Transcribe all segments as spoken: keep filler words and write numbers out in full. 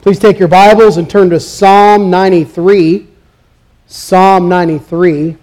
Please take your Bibles and turn to Psalm ninety-three. Psalm ninety-three.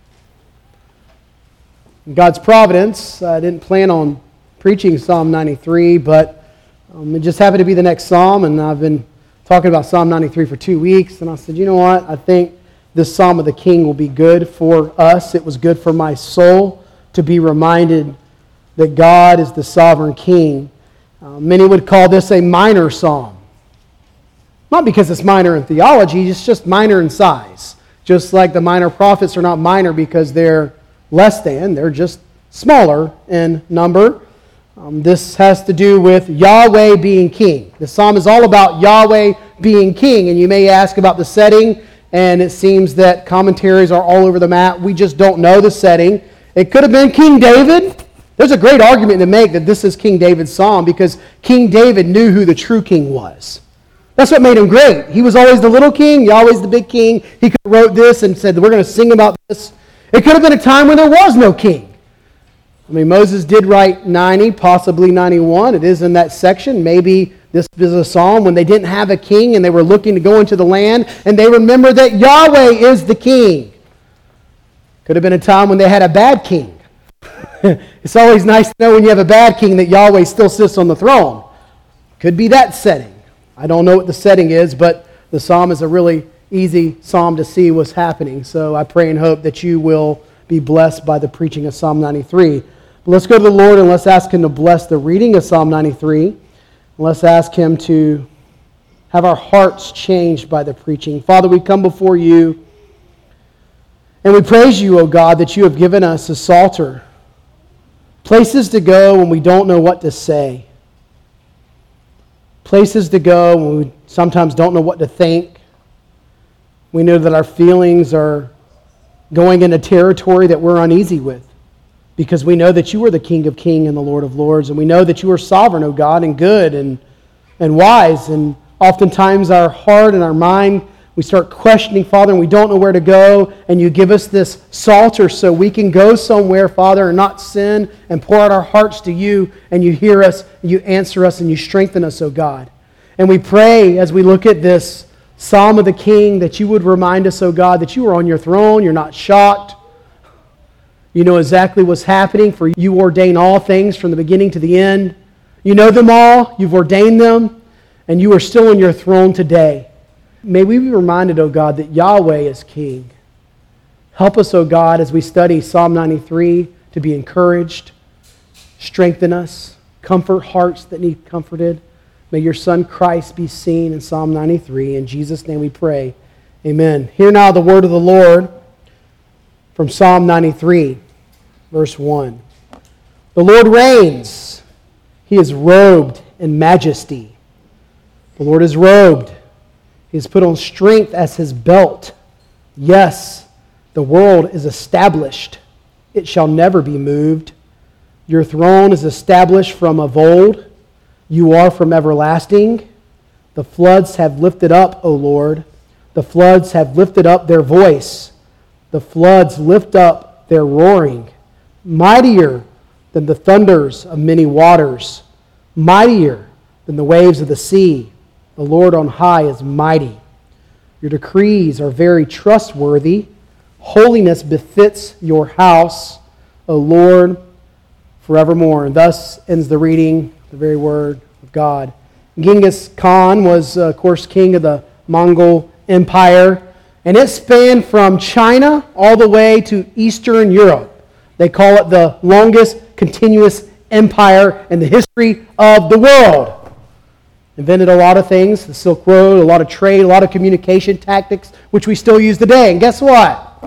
In God's providence, I didn't plan on preaching Psalm ninety-three, but um, it just happened to be the next psalm, and I've been talking about Psalm ninety-three for two weeks, and I said, you know what, I think this Psalm of the King will be good for us. It was good for my soul to be reminded that God is the sovereign King. Uh, many would call this a minor psalm. Not because it's minor in theology, it's just minor in size. Just like the minor prophets are not minor because they're less than, they're just smaller in number. Um, this has to do with Yahweh being king. The psalm is all about Yahweh being king, and you may ask about the setting, and it seems that commentaries are all over the map. We just don't know the setting. It could have been King David. There's a great argument to make that this is King David's psalm because King David knew who the true king was. That's what made him great. He was always the little king, Yahweh's the big king. He could have wrote this and said, we're going to sing about this. It could have been a time when there was no king. I mean, Moses did write ninety, possibly ninety-one. It is in that section. Maybe this is a psalm when they didn't have a king and they were looking to go into the land, and they remember that Yahweh is the king. Could have been a time when they had a bad king. It's always nice to know when you have a bad king that Yahweh still sits on the throne. Could be that setting. I don't know what the setting is, but the psalm is a really easy psalm to see what's happening. So I pray and hope that you will be blessed by the preaching of Psalm ninety-three. But let's go to the Lord and let's ask Him to bless the reading of Psalm ninety-three. Let's ask Him to have our hearts changed by the preaching. Father, we come before You and we praise You, O God, that You have given us a psalter, places to go when we don't know what to say. Places to go when we sometimes don't know what to think. We know that our feelings are going into territory that we're uneasy with because we know that You are the King of Kings and the Lord of Lords, and we know that You are sovereign, O God, and good and, and wise. And oftentimes our heart and our mind, we start questioning, Father, and we don't know where to go, and You give us this psalter so we can go somewhere, Father, and not sin and pour out our hearts to You, and You hear us, and You answer us, and You strengthen us, O God. And we pray as we look at this Psalm of the King that You would remind us, O God, that You are on Your throne, You're not shocked. You know exactly what's happening, for You ordain all things from the beginning to the end. You know them all, You've ordained them, and You are still on Your throne today. May we be reminded, O God, that Yahweh is King. Help us, O God, as we study Psalm ninety-three to be encouraged. Strengthen us. Comfort hearts that need comforted. May Your Son Christ be seen in Psalm ninety-three. In Jesus' name we pray. Amen. Hear now the word of the Lord from Psalm ninety-three, verse one. The Lord reigns. He is robed in majesty. The Lord is robed. He has put on strength as His belt. Yes, the world is established. It shall never be moved. Your throne is established from of old. You are from everlasting. The floods have lifted up, O Lord. The floods have lifted up their voice. The floods lift up their roaring. Mightier than the thunders of many waters. Mightier than the waves of the sea. The Lord on high is mighty. Your decrees are very trustworthy. Holiness befits Your house, O Lord, forevermore. And thus ends the reading, the very word of God. Genghis Khan was, uh, of course, king of the Mongol Empire, and it spanned from China all the way to Eastern Europe. They call it the longest continuous empire in the history of the world. Invented a lot of things, the Silk Road, a lot of trade, a lot of communication tactics, which we still use today. And guess what?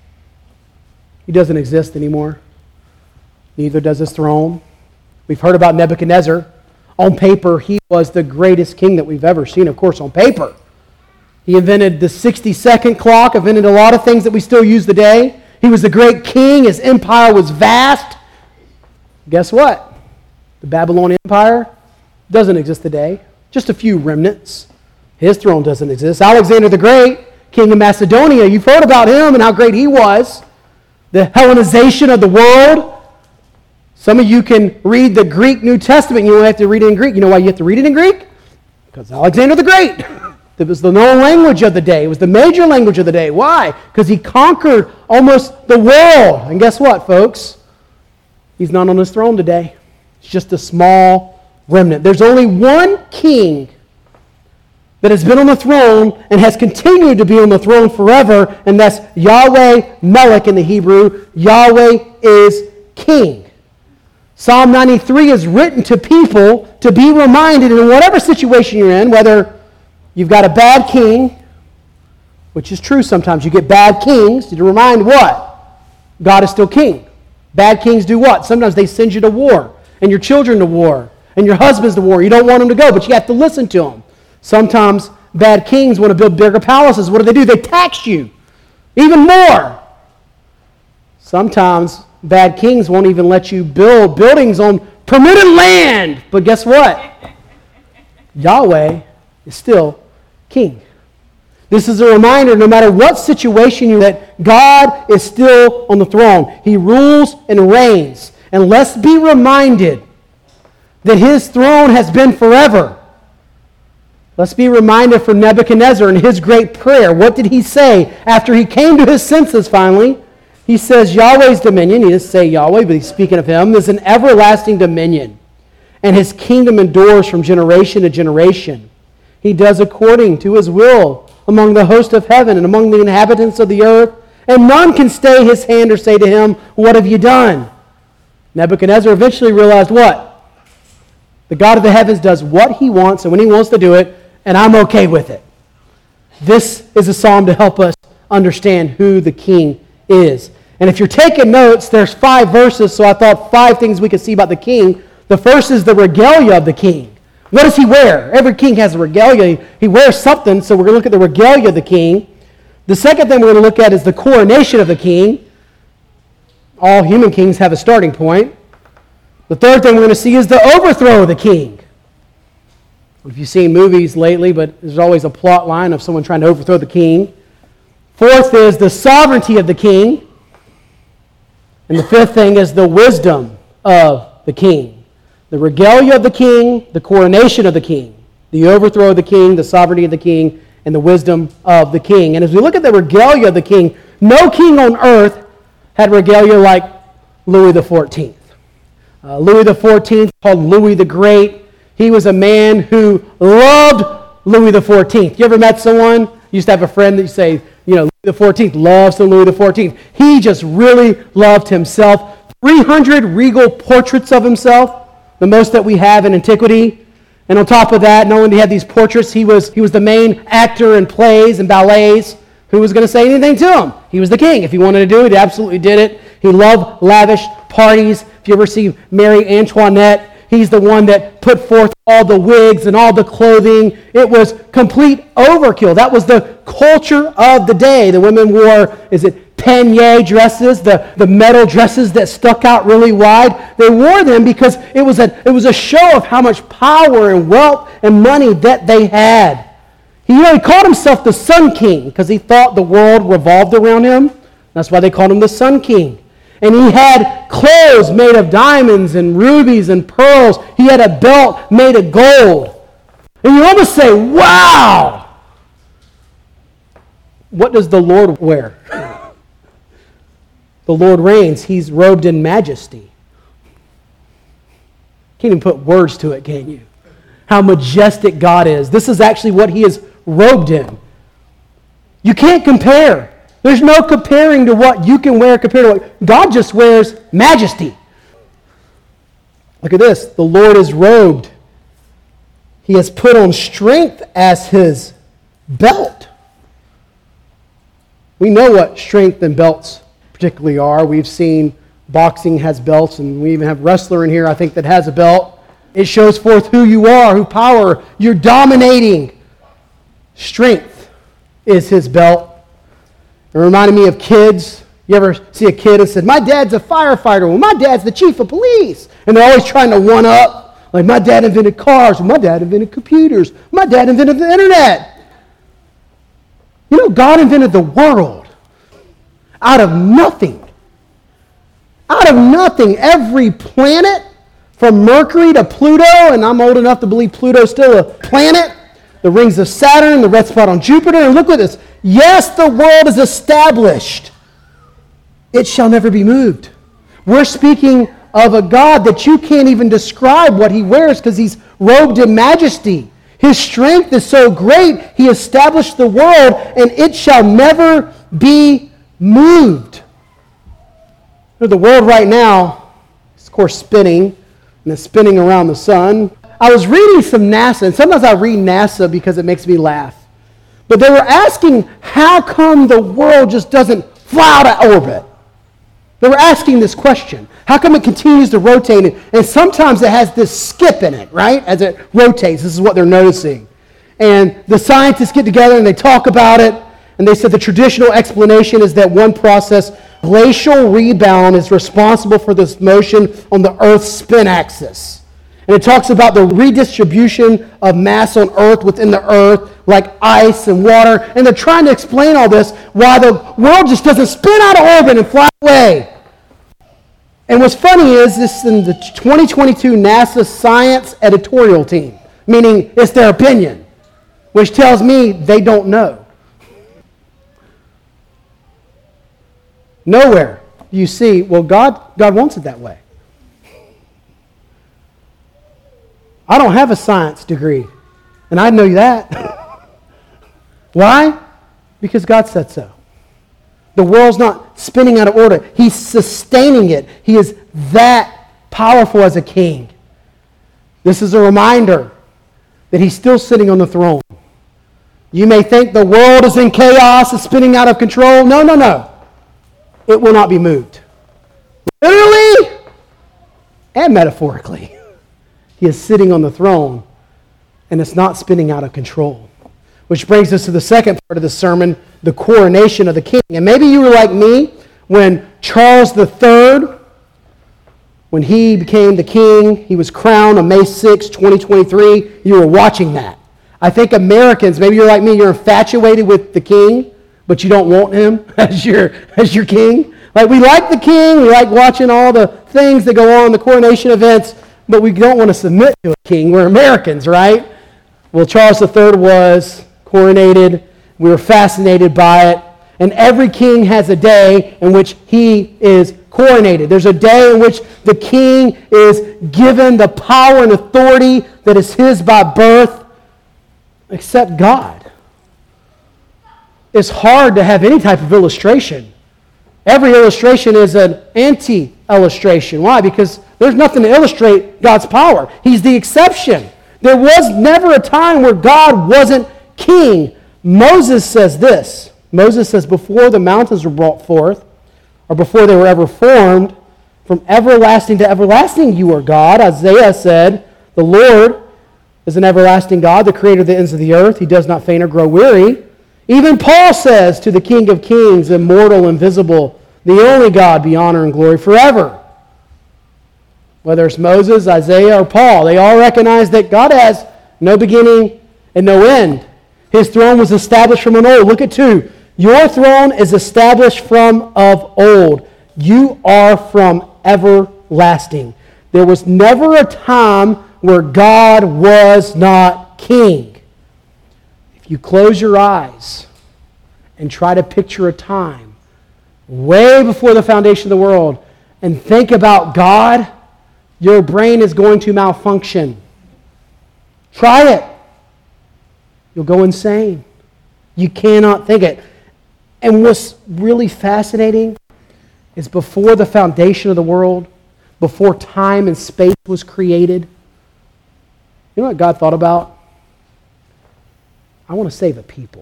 He doesn't exist anymore. Neither does his throne. We've heard about Nebuchadnezzar. On paper, he was the greatest king that we've ever seen, of course, on paper. He invented the sixty-second clock, invented a lot of things that we still use today. He was a great king. His empire was vast. Guess what? The Babylonian Empire doesn't exist today. Just a few remnants. His throne doesn't exist. Alexander the Great, king of Macedonia, you've heard about him and how great he was. The Hellenization of the world. Some of you can read the Greek New Testament. You don't have to read it in Greek. You know why you have to read it in Greek? Because Alexander the Great. It was the known language of the day. It was the major language of the day. Why? Because he conquered almost the world. And guess what, folks? He's not on his throne today. It's just a small remnant. There's only one king that has been on the throne and has continued to be on the throne forever, and that's Yahweh Melech in the Hebrew. Yahweh is king. Psalm ninety-three is written to people to be reminded in whatever situation you're in, whether you've got a bad king, which is true sometimes. You get bad kings to remind what? God is still king. Bad kings do what? Sometimes they send you to war, and your children to war, and your husbands to war. You don't want them to go, but you have to listen to them. Sometimes bad kings want to build bigger palaces. What do they do? They tax you even more. Sometimes bad kings won't even let you build buildings on permitted land. But guess what? Yahweh is still king. This is a reminder, no matter what situation you're in, that God is still on the throne. He rules and reigns. And let's be reminded that his throne has been forever. Let's be reminded from Nebuchadnezzar in his great prayer. What did he say after he came to his senses finally? He says Yahweh's dominion, he doesn't say Yahweh, but he's speaking of him, is an everlasting dominion. And his kingdom endures from generation to generation. He does according to his will among the host of heaven and among the inhabitants of the earth. And none can stay his hand or say to him, what have you done? Nebuchadnezzar eventually realized what? The God of the heavens does what he wants and when he wants to do it, and I'm okay with it. This is a psalm to help us understand who the king is. And if you're taking notes, there's five verses, so I thought five things we could see about the king. The first is the regalia of the king. What does he wear? Every king has a regalia. He wears something, so we're going to look at the regalia of the king. The second thing we're going to look at is the coronation of the king. All human kings have a starting point. The third thing we're going to see is the overthrow of the king. If you've seen movies lately, but there's always a plot line of someone trying to overthrow the king. Fourth is the sovereignty of the king. And the fifth thing is the wisdom of the king. The regalia of the king, the coronation of the king, the overthrow of the king, the sovereignty of the king, and the wisdom of the king. And as we look at the regalia of the king, no king on earth had regalia like Louis the fourteenth. Uh, Louis the fourteenth, called Louis the Great, he was a man who loved Louis the fourteenth. You ever met someone? You used to have a friend that you say, you know, Louis the fourteenth loves the Louis the fourteenth. He just really loved himself. three hundred regal portraits of himself, the most that we have in antiquity. And on top of that, not only did he have these portraits, he was, he was the main actor in plays and ballets. Who was going to say anything to him? He was the king. If he wanted to do it, he absolutely did it. He loved lavish parties. If you ever see Marie Antoinette, he's the one that put forth all the wigs and all the clothing. It was complete overkill. That was the culture of the day. The women wore, is it panier dresses, the, the metal dresses that stuck out really wide. They wore them because it was a it was a show of how much power and wealth and money that they had. He really called himself the Sun King because he thought the world revolved around him. That's why they called him the Sun King. And he had clothes made of diamonds and rubies and pearls. He had a belt made of gold. And you almost say, wow! What does the Lord wear? The Lord reigns. He's robed in majesty. Can't even put words to it, can you? How majestic God is. This is actually what he is robed in. You can't compare. There's no comparing to what you can wear compared to what God just wears majesty. Look at this. The Lord is robed. He has put on strength as his belt. We know what strength and belts particularly are. We've seen boxing has belts, and we even have a wrestler in here, I think, that has a belt. It shows forth who you are, who power. You're dominating. Strength is his belt. It reminded me of kids. You ever see a kid and said, my dad's a firefighter. Well, my dad's the chief of police. And they're always trying to one up. Like, my dad invented cars. Well, my dad invented computers. My dad invented the internet. You know, God invented the world out of nothing. Out of nothing. Every planet, from Mercury to Pluto, and I'm old enough to believe Pluto's still a planet. the rings of Saturn, the red spot on Jupiter, and look at this. Yes, the world is established. It shall never be moved. We're speaking of a God that you can't even describe what he wears because he's robed in majesty. His strength is so great, he established the world, and it shall never be moved. The world right now is, of course, spinning, and it's spinning around the sun. I was reading some NASA, and sometimes I read NASA because it makes me laugh. But they were asking, how come the world just doesn't fly out of orbit? They were asking this question. How come it continues to rotate? And sometimes it has this skip in it, right? As it rotates, this is what they're noticing. And the scientists get together and they talk about it. And they said the traditional explanation is that one process, glacial rebound, is responsible for this motion on the Earth's spin axis. And it talks about the redistribution of mass on Earth within the Earth, like ice and water. And they're trying to explain all this, why the world just doesn't spin out of orbit and fly away. And what's funny is this is in the twenty twenty-two NASA Science editorial team, meaning it's their opinion, which tells me they don't know. Nowhere do you see, well, God, God wants it that way. I don't have a science degree, and I know that. Why? Because God said so. The world's not spinning out of order. He's sustaining it. He is that powerful as a king. This is a reminder that he's still sitting on the throne. You may think the world is in chaos, is spinning out of control. No, no, no. It will not be moved. Literally and metaphorically. He is sitting on the throne, and it's not spinning out of control. Which brings us to the second part of the sermon, the coronation of the king. And maybe you were like me when Charles the Third, when he became the king, he was crowned on May sixth, twenty twenty-three. You were watching that. I think Americans, maybe you're like me, you're infatuated with the king, but you don't want him as your, as your king. Like, we like the king, we like watching all the things that go on, the coronation events, but we don't want to submit to a king. We're Americans, right? Well, Charles the Third was coronated. We were fascinated by it. And every king has a day in which he is coronated. There's a day in which the king is given the power and authority that is his by birth, except God. It's hard to have any type of illustration. Every illustration is an anti-illustration. Why? Because there's nothing to illustrate God's power. He's the exception. There was never a time where God wasn't king. Moses says this. Moses says, before the mountains were brought forth, or before they were ever formed, from everlasting to everlasting you are God. Isaiah said, the Lord is an everlasting God, the creator of the ends of the earth. He does not faint or grow weary. Even Paul says to the King of Kings, immortal, invisible, the only God, be honor and glory forever. Whether it's Moses, Isaiah, or Paul, they all recognize that God has no beginning and no end. His throne was established from of old. Look at two. Your throne is established from of old. You are from everlasting. There was never a time where God was not king. If you close your eyes and try to picture a time way before the foundation of the world and think about God, your brain is going to malfunction. Try it. You'll go insane. You cannot think it. And what's really fascinating is before the foundation of the world, before time and space was created, you know what God thought about? I want to save a people.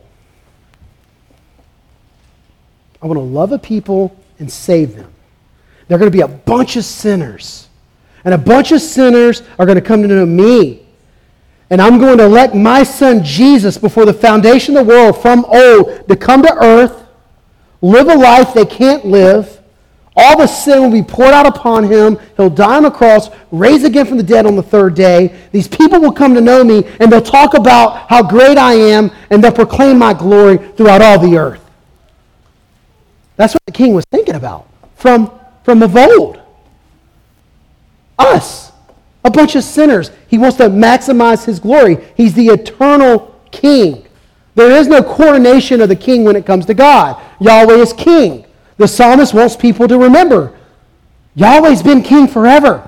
I want to love a people and save them. They're going to be a bunch of sinners. And a bunch of sinners are going to come to know me. And I'm going to elect my son Jesus before the foundation of the world from old to come to earth, live a life they can't live. All the sin will be poured out upon him. He'll die on the cross, raise again from the dead on the third day. These people will come to know me, and they'll talk about how great I am, and they'll proclaim my glory throughout all the earth. That's what the king was thinking about from, from of old. Us, a bunch of sinners. He wants to maximize his glory. He's the eternal king. There is no coronation of the king when it comes to God. Yahweh is king. The psalmist wants people to remember, Yahweh's been king forever.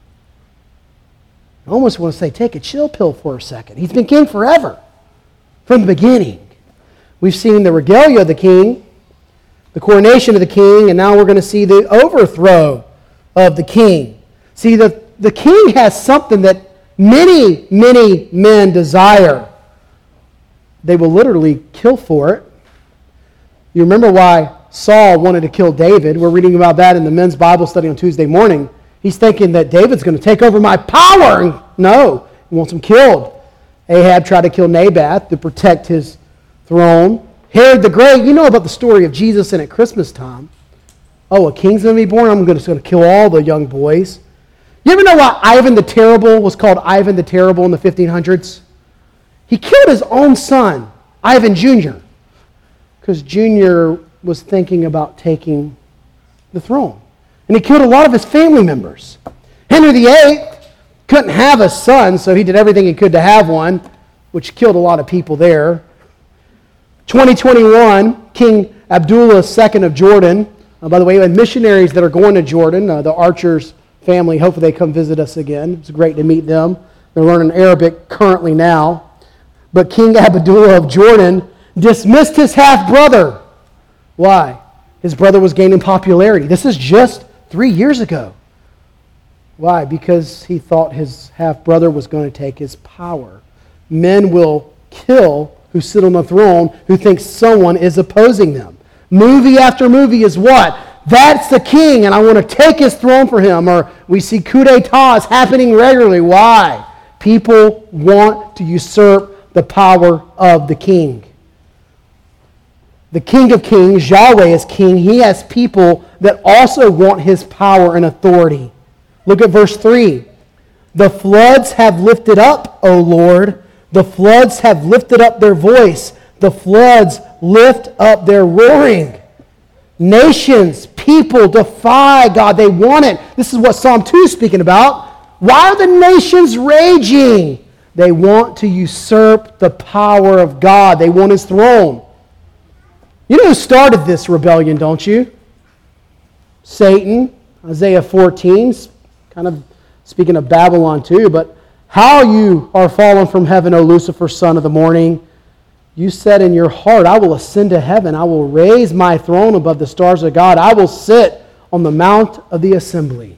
I almost want to say, take a chill pill for a second. He's been king forever, from the beginning. We've seen the regalia of the king, the coronation of the king, and now we're going to see the overthrow of the king. See, the, the king has something that many, many men desire. They will literally kill for it. You remember why Saul wanted to kill David. We're reading about that in the men's Bible study on Tuesday morning. He's thinking that David's going to take over my power. And no, he wants him killed. Ahab tried to kill Naboth to protect his throne. Herod the Great, you know about the story of Jesus and at Christmas time. Oh, a king's going to be born? I'm just going to kill all the young boys. You ever know why Ivan the Terrible was called Ivan the Terrible in the fifteen hundreds? He killed his own son, Ivan Junior, because Junior was thinking about taking the throne. And he killed a lot of his family members. Henry the Eighth couldn't have a son, so he did everything he could to have one, which killed a lot of people there. twenty twenty-one, King Abdullah the Second of Jordan. Uh, by the way, we have missionaries that are going to Jordan. Uh, the Archers family, hopefully they come visit us again. It's great to meet them. They're learning Arabic currently now. But King Abdullah of Jordan dismissed his half-brother. Why? His brother was gaining popularity. This is just three years ago. Why? Because he thought his half-brother was going to take his power. Men will kill who sit on the throne who think someone is opposing them. Movie after movie is what? That's the king, and I want to take his throne for him. Or we see coup d'etats happening regularly. Why? People want to usurp the power of the king. The King of Kings, Yahweh is king. He has people that also want his power and authority. Look at verse three. The floods have lifted up, O Lord. The floods have lifted up their voice. The floods lift up their roaring. Nations, people defy God. They want it. This is what Psalm two is speaking about. Why are the nations raging? They want to usurp the power of God. They want his throne. You know who started this rebellion, don't you? Satan. Isaiah fourteen, kind of speaking of Babylon too, but how you are fallen from heaven, O Lucifer, son of the morning. You said in your heart, I will ascend to heaven. I will raise my throne above the stars of God. I will sit on the mount of the assembly.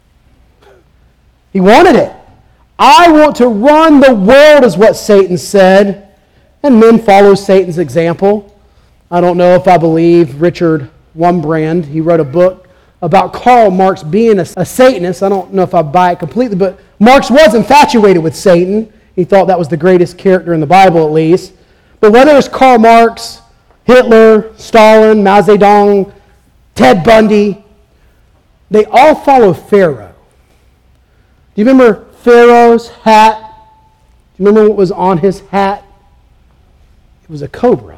He wanted it. I want to run the world, is what Satan said. And men follow Satan's example. I don't know if I believe Richard Wurmbrand. He wrote a book about Karl Marx being a, a Satanist. I don't know if I buy it completely, but Marx was infatuated with Satan. He thought that was the greatest character in the Bible, at least. But whether it's Karl Marx, Hitler, Stalin, Mao Zedong, Ted Bundy, they all follow Pharaoh. Do you remember Pharaoh's hat? Do you remember what was on his hat? It was a cobra.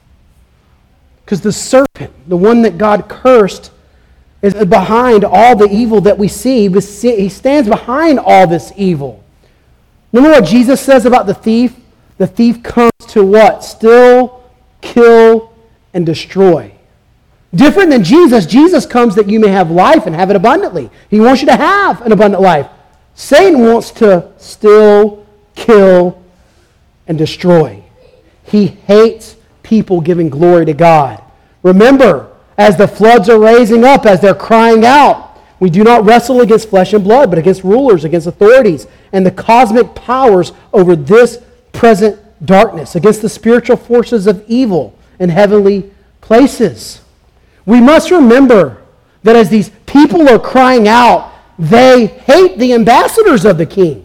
Because the serpent, the one that God cursed, is behind all the evil that we see. He stands behind all this evil. Remember what Jesus says about the thief? The thief comes to what? Steal, kill, and destroy. Different than Jesus. Jesus comes that you may have life and have it abundantly. He wants you to have an abundant life. Satan wants to steal, kill, and destroy. He hates people giving glory to God. Remember, as the floods are raising up, as they're crying out, we do not wrestle against flesh and blood, but against rulers, against authorities, and the cosmic powers over this present darkness, against the spiritual forces of evil in heavenly places. We must remember that as these people are crying out, they hate the ambassadors of the king.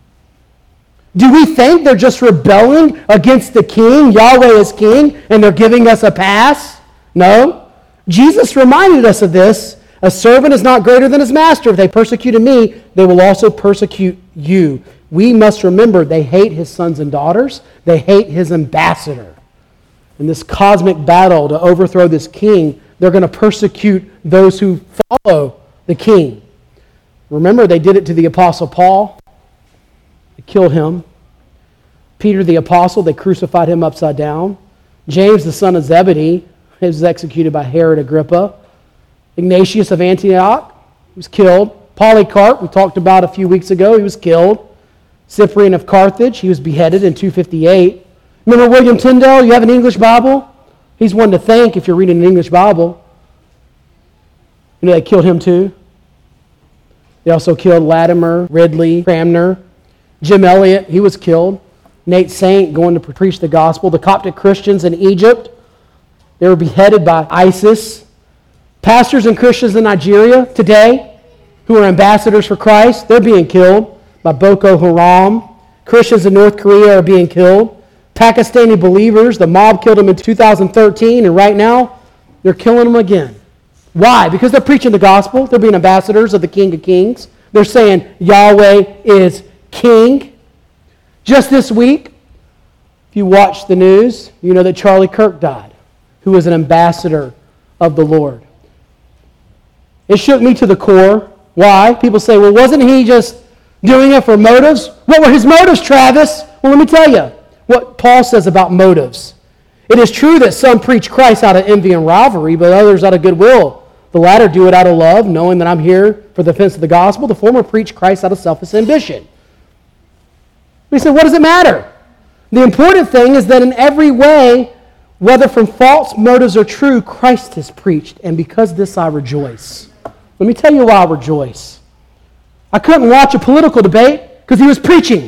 Do we think they're just rebelling against the king, Yahweh is king, and they're giving us a pass? No. Jesus reminded us of this. A servant is not greater than his master. If they persecuted me, they will also persecute you. We must remember they hate his sons and daughters. They hate his ambassador. In this cosmic battle to overthrow this king, they're going to persecute those who follow the king. Remember, they did it to the Apostle Paul. They killed him. Peter the apostle, they crucified him upside down. James, the son of Zebedee, he was executed by Herod Agrippa. Ignatius of Antioch was killed. Polycarp, we talked about a few weeks ago, he was killed. Cyprian of Carthage, he was beheaded in two fifty-eight. Remember William Tyndale? You have an English Bible? He's one to thank if you're reading an English Bible. You know they killed him too. They also killed Latimer, Ridley, Cranmer. Jim Elliot, he was killed. Nate Saint going to preach the gospel. The Coptic Christians in Egypt, they were beheaded by ISIS. Pastors and Christians in Nigeria today who are ambassadors for Christ, they're being killed by Boko Haram. Christians in North Korea are being killed. Pakistani believers, the mob killed them in two thousand thirteen, and right now they're killing them again. Why? Because they're preaching the gospel. They're being ambassadors of the King of Kings. They're saying Yahweh is King. Just this week, if you watch the news, you know that Charlie Kirk died, who was an ambassador of the Lord. It shook me to the core. Why? People say, well, wasn't he just doing it for motives? What were his motives, Travis? Well, let me tell you what Paul says about motives. It is true that some preach Christ out of envy and rivalry, but others out of goodwill. The latter do it out of love, knowing that I'm here for the defense of the gospel. The former preach Christ out of selfish ambition. We say, what does it matter? The important thing is that in every way, whether from false motives or true, Christ is preached, and because of this I rejoice. Let me tell you why I rejoice. I couldn't watch a political debate because he was preaching.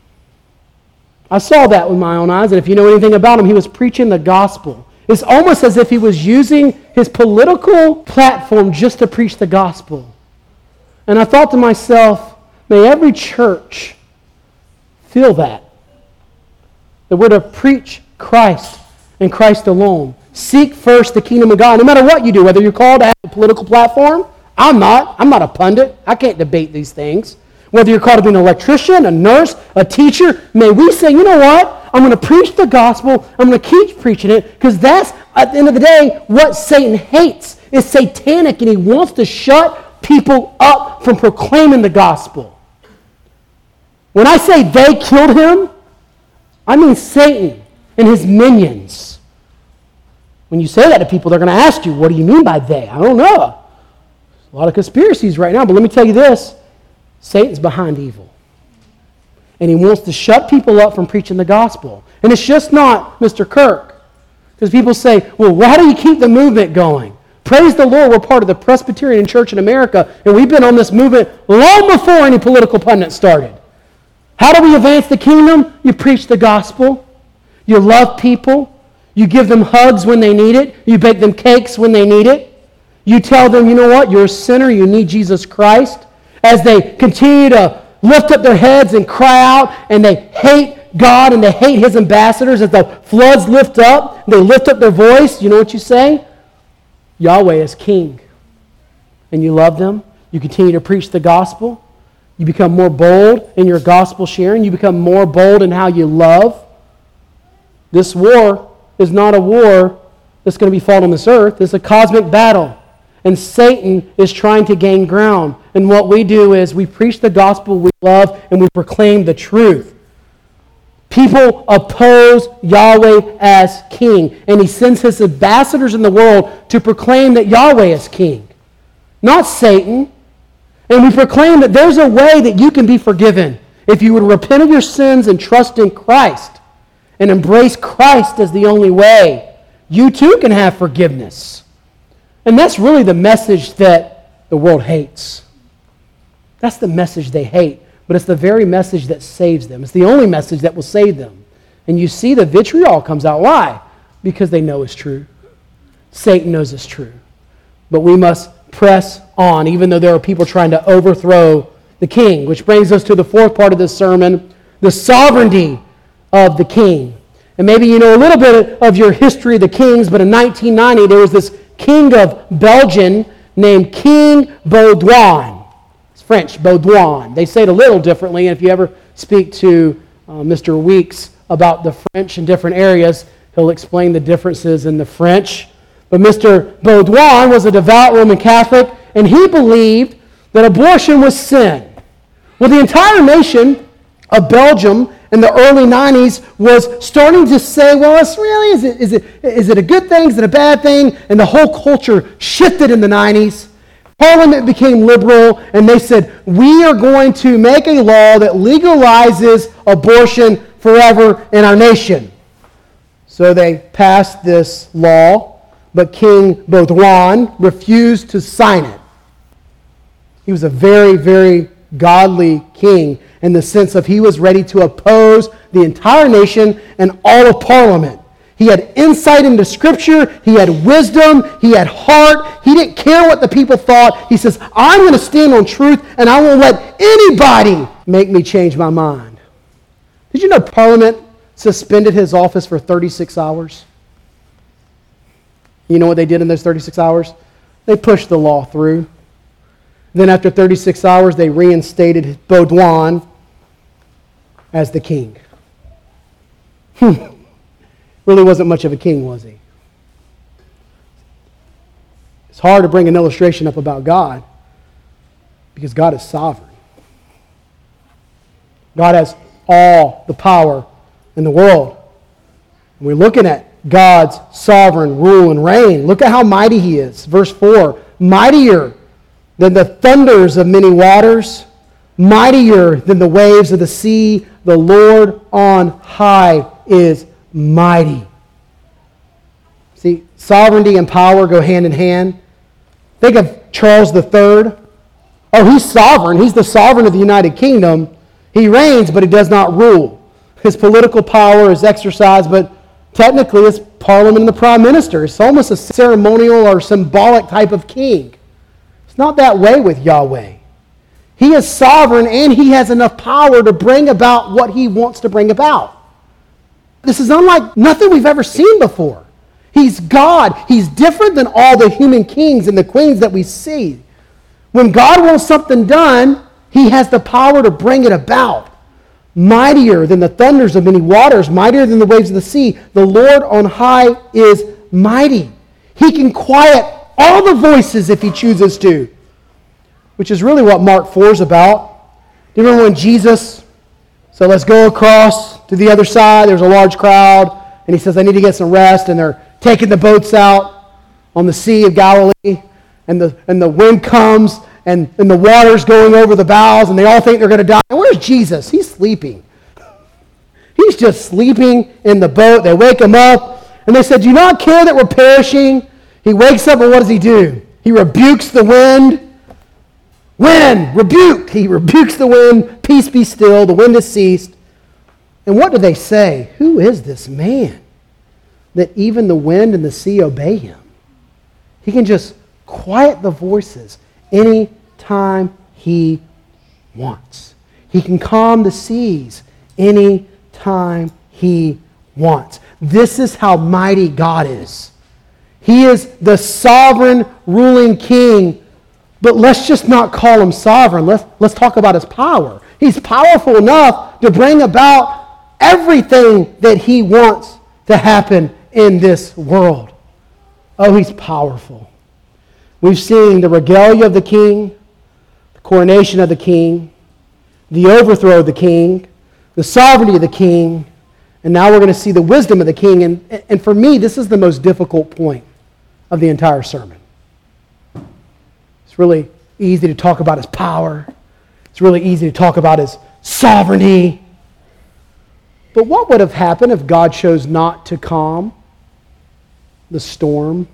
I saw that with my own eyes, and if you know anything about him, he was preaching the gospel. It's almost as if he was using his political platform just to preach the gospel. And I thought to myself, may every church feel that. That we're to preach Christ and Christ alone. Seek first the kingdom of God. No matter what you do, whether you're called to have a political platform, I'm not. I'm not a pundit. I can't debate these things. Whether you're called to be an electrician, a nurse, a teacher, may we say, you know what? I'm going to preach the gospel. I'm going to keep preaching it because that's, at the end of the day, what Satan hates. It's satanic, and he wants to shut people up from proclaiming the gospel. When I say they killed him, I mean Satan and his minions. When you say that to people, they're going to ask you, what do you mean by they? I don't know. There's a lot of conspiracies right now, but let me tell you this. Satan's behind evil. And he wants to shut people up from preaching the gospel. And it's just not Mister Kirk. Because people say, well, why do you keep the movement going? Praise the Lord, we're part of the Presbyterian Church in America, and we've been on this movement long before any political pundit started. How do we advance the kingdom? You preach the gospel. You love people. You give them hugs when they need it. You bake them cakes when they need it. You tell them, you know what, you're a sinner, you need Jesus Christ. As they continue to lift up their heads and cry out, and they hate God and they hate His ambassadors, as the floods lift up, they lift up their voice, you know what you say? Yahweh is King. And you love them. You continue to preach the gospel. You become more bold in your gospel sharing. You become more bold in how you love. This war is not a war that's going to be fought on this earth. It's a cosmic battle. And Satan is trying to gain ground. And what we do is we preach the gospel we love and we proclaim the truth. People oppose Yahweh as King. And He sends His ambassadors in the world to proclaim that Yahweh is King. Not Satan. And we proclaim that there's a way that you can be forgiven if you would repent of your sins and trust in Christ and embrace Christ as the only way. You too can have forgiveness. And that's really the message that the world hates. That's the message they hate. But it's the very message that saves them. It's the only message that will save them. And you see the vitriol comes out. Why? Because they know it's true. Satan knows it's true. But we must press on, even though there are people trying to overthrow the king. Which brings us to the fourth part of this sermon, the sovereignty of the king. And maybe you know a little bit of your history of the kings, but in nineteen ninety there was this king of Belgium named King Baudouin. It's French, Baudouin. They say it a little differently, and if you ever speak to uh, Mister Weeks about the French in different areas, he'll explain the differences in the French. But Mister Baudouin was a devout Roman Catholic, and he believed that abortion was sin. Well, the entire nation of Belgium in the early nineties was starting to say, well, it's really, is it, is it, is it a good thing? Is it a bad thing? And the whole culture shifted in the nineties. Parliament became liberal, and they said, we are going to make a law that legalizes abortion forever in our nation. So they passed this law, but King Baudouin refused to sign it. He was a very, very godly king in the sense of he was ready to oppose the entire nation and all of Parliament. He had insight into Scripture. He had wisdom. He had heart. He didn't care what the people thought. He says, I'm going to stand on truth, and I won't let anybody make me change my mind. Did you know Parliament suspended his office for thirty-six hours? You know what they did in those thirty-six hours? They pushed the law through. Then after thirty-six hours, they reinstated Baudouin as the king. Hmm. Really wasn't much of a king, was he? It's hard to bring an illustration up about God because God is sovereign. God has all the power in the world. And we're looking at God's sovereign rule and reign. Look at how mighty he is. Verse four, mightier than the thunders of many waters, mightier than the waves of the sea, the Lord on high is mighty. See, sovereignty and power go hand in hand. Think of Charles the Third. Oh, he's sovereign. He's the sovereign of the United Kingdom. He reigns, but he does not rule. His political power is exercised, but technically it's Parliament and the Prime Minister. It's almost a ceremonial or symbolic type of king. It's not that way with Yahweh. He is sovereign and he has enough power to bring about what he wants to bring about. This is unlike nothing we've ever seen before. He's God. He's different than all the human kings and the queens that we see. When God wants something done, he has the power to bring it about. Mightier than the thunders of many waters, mightier than the waves of the sea, the Lord on high is mighty. He can quiet all the voices if he chooses to, which is really what Mark four is about. Do you remember when Jesus, so let's go across to the other side, there's a large crowd, and he says, I need to get some rest, and they're taking the boats out on the Sea of Galilee, and the, and the wind comes, and, and the water's going over the bows, and they all think they're going to die. And where's Jesus? He's sleeping. He's just sleeping in the boat. They wake him up, and they said, do you not care that we're perishing? He wakes up, and what does he do? He rebukes the wind. Wind, rebuke. He rebukes the wind. Peace be still. The wind has ceased. And what do they say? Who is this man that even the wind and the sea obey him? He can just quiet the voices any time he wants. He can calm the seas any time he wants. This is how mighty God is. He is the sovereign ruling king, but let's just not call him sovereign. Let's, let's talk about his power. He's powerful enough to bring about everything that he wants to happen in this world. Oh, he's powerful. We've seen the regalia of the king, the coronation of the king, the overthrow of the king, the sovereignty of the king, and now we're going to see the wisdom of the king. And, and for me, this is the most difficult point of the entire sermon. It's really easy to talk about his power. It's really easy to talk about his sovereignty. But what would have happened if God chose not to calm the storm?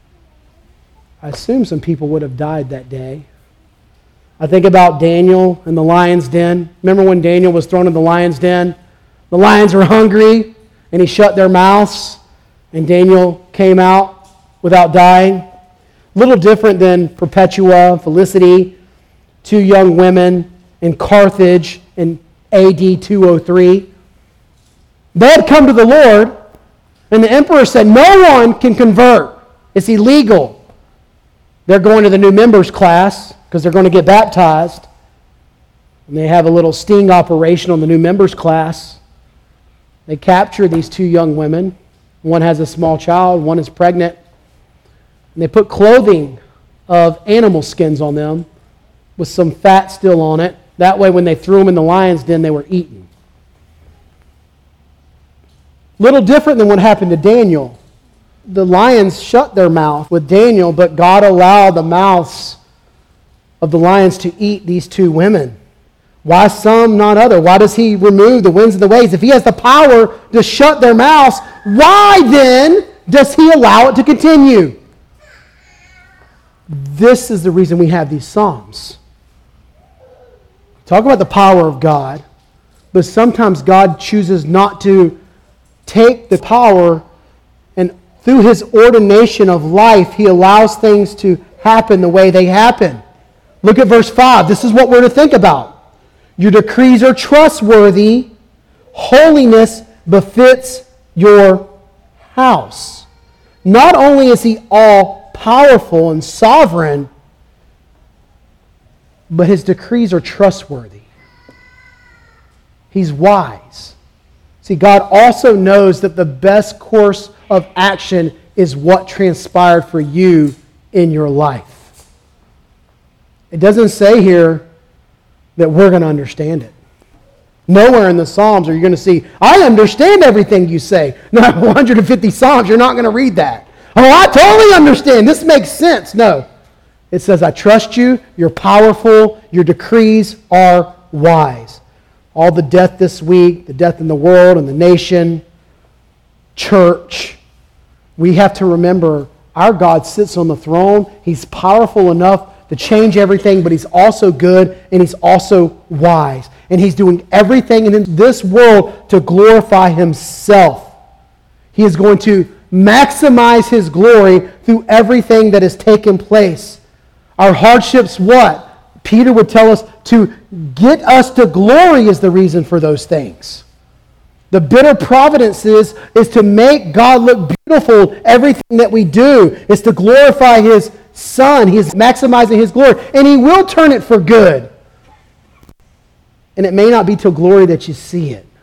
I assume some people would have died that day. I think about Daniel in the lion's den. Remember when Daniel was thrown in the lion's den? The lions were hungry, and he shut their mouths, and Daniel came out without dying. A little different than Perpetua, Felicity, two young women in Carthage in A D two oh three. They had come to the Lord, and the emperor said, no one can convert. It's illegal. They're going to the new members class because they're going to get baptized. And they have a little sting operation on the new members class. They capture these two young women. One has a small child, one is pregnant. And they put clothing of animal skins on them with some fat still on it. That way when they threw them in the lion's den, they were eaten. Little different than what happened to Daniel. The lions shut their mouth with Daniel, but God allowed the mouths of the lions to eat these two women. Why some, not other? Why does he remove the winds and the waves? If he has the power to shut their mouths, why then does he allow it to continue? This is the reason we have these Psalms. Talk about the power of God, but sometimes God chooses not to take the power, and through his ordination of life, he allows things to happen the way they happen. Look at verse five. This is what we're to think about. Your decrees are trustworthy. Holiness befits your house. Not only is he all-powerful and sovereign, but his decrees are trustworthy. He's wise. See, God also knows that the best course of action is what transpired for you in your life. It doesn't say here that we're going to understand it. Nowhere in the Psalms are you going to see, I understand everything you say. No, one hundred fifty Psalms, you're not going to read that. Oh, I totally understand. This makes sense. No. It says, I trust you, you're powerful, your decrees are wise. All the death this week, the death in the world and the nation, church, we have to remember our God sits on the throne. He's powerful enough to change everything, but he's also good and he's also wise. And he's doing everything in this world to glorify himself. He is going to maximize his glory through everything that has taken place. Our hardships, what? Peter would tell us to get us to glory is the reason for those things. The bitter providence is, is to make God look beautiful. Everything that we do is to glorify his Son. He is maximizing his glory. And he will turn it for good. And it may not be till glory that you see it.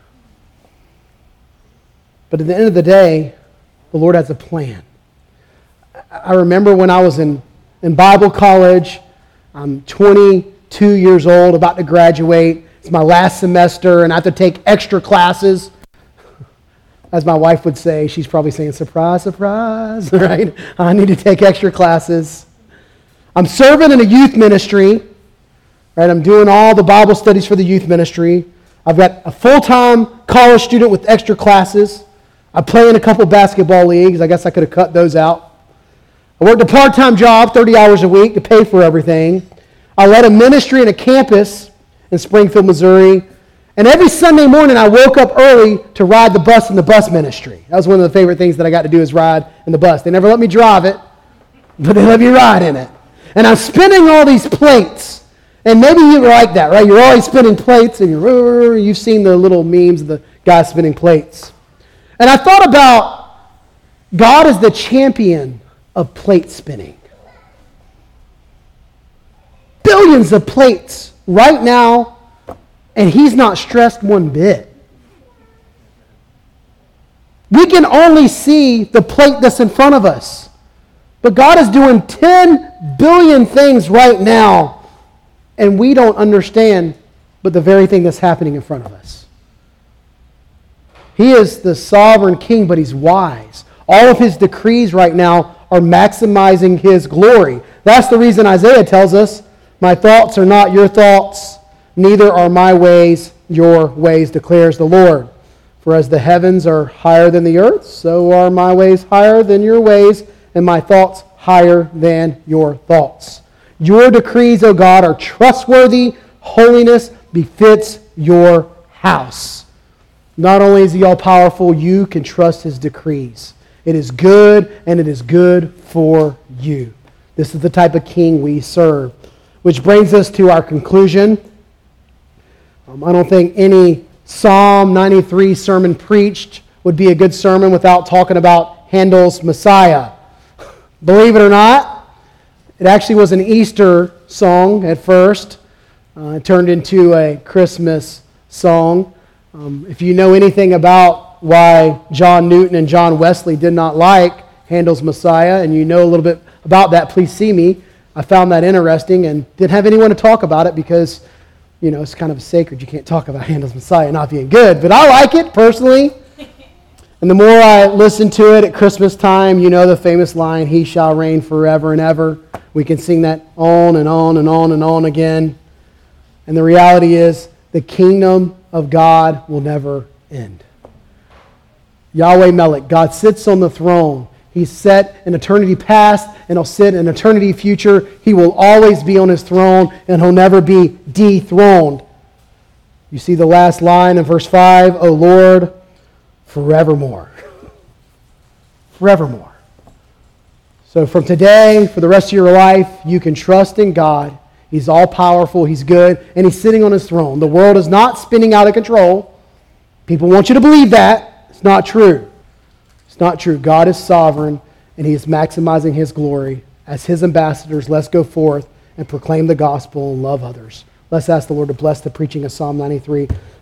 But at the end of the day, the Lord has a plan. I remember when I was in, in Bible college, I'm twenty-two years old, about to graduate. It's my last semester, and I have to take extra classes. As my wife would say, she's probably saying, surprise, surprise, right? I need to take extra classes. I'm serving in a youth ministry, right? I'm doing all the Bible studies for the youth ministry. I've got a full-time college student with extra classes. I play in a couple basketball leagues. I guess I could have cut those out. I worked a part-time job, thirty hours a week, to pay for everything. I led a ministry in a campus in Springfield, Missouri. And every Sunday morning, I woke up early to ride the bus in the bus ministry. That was one of the favorite things that I got to do, is ride in the bus. They never let me drive it, but they let me ride in it. And I'm spinning all these plates. And maybe you like that, right? You're always spinning plates, and you're, you've seen the little memes of the guy spinning plates. And I thought about God as the champion of plate spinning. Billions of plates right now, and he's not stressed one bit. We can only see the plate that's in front of us. But God is doing ten billion things right now, and we don't understand but the very thing that's happening in front of us. He is the sovereign king, but he's wise. All of his decrees right now are maximizing his glory. That's the reason Isaiah tells us, my thoughts are not your thoughts, neither are my ways your ways, declares the Lord. For as the heavens are higher than the earth, so are my ways higher than your ways, and my thoughts higher than your thoughts. Your decrees, O God, are trustworthy. Holiness befits your house. Not only is he all-powerful, you can trust his decrees. It is good, and it is good for you. This is the type of king we serve. Which brings us to our conclusion. Um, I don't think any Psalm ninety-three sermon preached would be a good sermon without talking about Handel's Messiah. Believe it or not, it actually was an Easter song at first. Uh, it turned into a Christmas song. Um, if you know anything about why John Newton and John Wesley did not like Handel's Messiah, and you know a little bit about that, please see me. I found that interesting and didn't have anyone to talk about it because, you know, it's kind of sacred. You can't talk about Handel's Messiah not being good. But I like it personally. And the more I listen to it at Christmas time, you know the famous line, He shall reign forever and ever. We can sing that on and on and on and on again. And the reality is, the kingdom of God will never end. Yahweh Melech, God sits on the throne. He's set in eternity past, and He'll sit in eternity future. He will always be on His throne, and He'll never be dethroned. You see the last line in verse five, O Lord, forevermore. Forevermore. So from today, for the rest of your life, you can trust in God. He's all-powerful, He's good, and He's sitting on His throne. The world is not spinning out of control. People want you to believe that. It's not true. It's not true. God is sovereign, and He is maximizing His glory. As His ambassadors, let's go forth and proclaim the gospel and love others. Let's ask the Lord to bless the preaching of Psalm ninety-three.